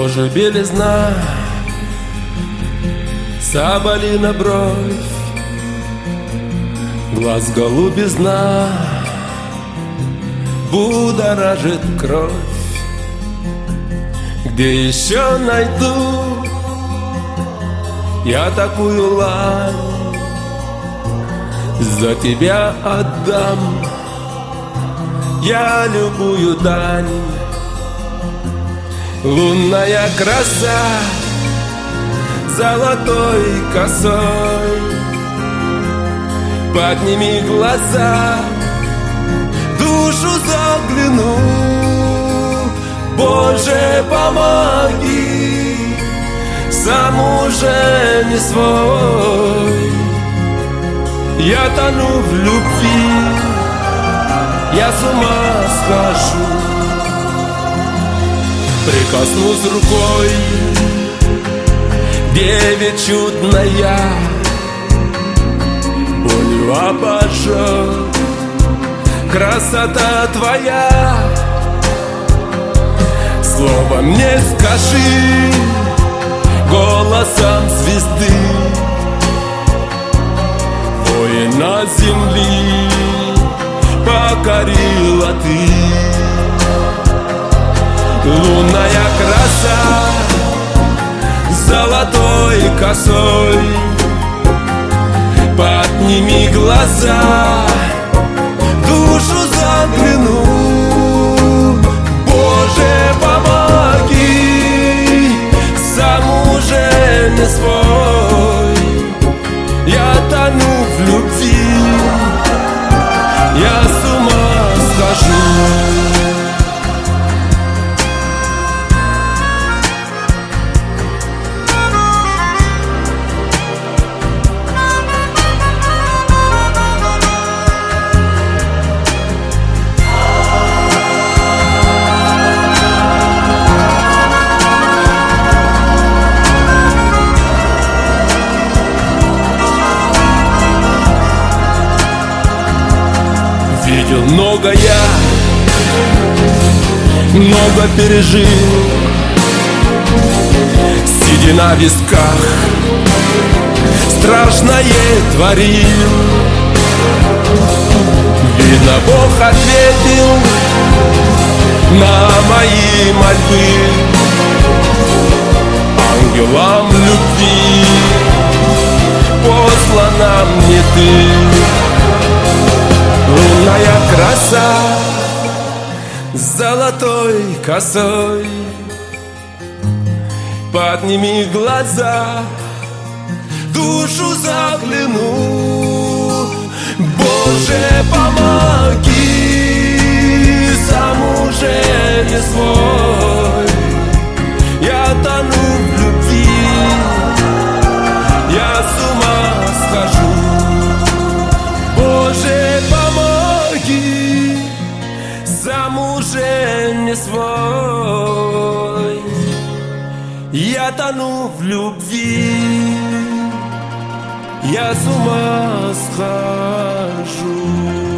Боже, белизна, соболиная бровь, глаз голубизна будоражит кровь. Где еще найду я такую лань? За тебя отдам я любую дань. Лунная краса золотой косой, подними глаза, душу загляну. Боже, помоги, сам уже не свой. Я тону в любви, я с ума схожу. Прикоснусь рукой, девять чудная, болью обожжет красота твоя. Слово мне скажи голосом звезды, воина земли покорила ты. Лунная краса золотой косой, подними глаза, душу загляну. Боже, помоги, сам уже не свой. Я тону в любви, я с ума схожу. Видел много я, много пережил, сидя на висках, страшное творил. Видно, Бог ответил на мои мольбы. Ангелам любви послана мне ты. Лунная краса золотой косой, подними глаза, душу загляну. Боже, помоги, сам уже не свой. Я тону в любви, я с ума схожу. Боже, помоги, сам уже не свой. Я тону в любви, я с ума схожу.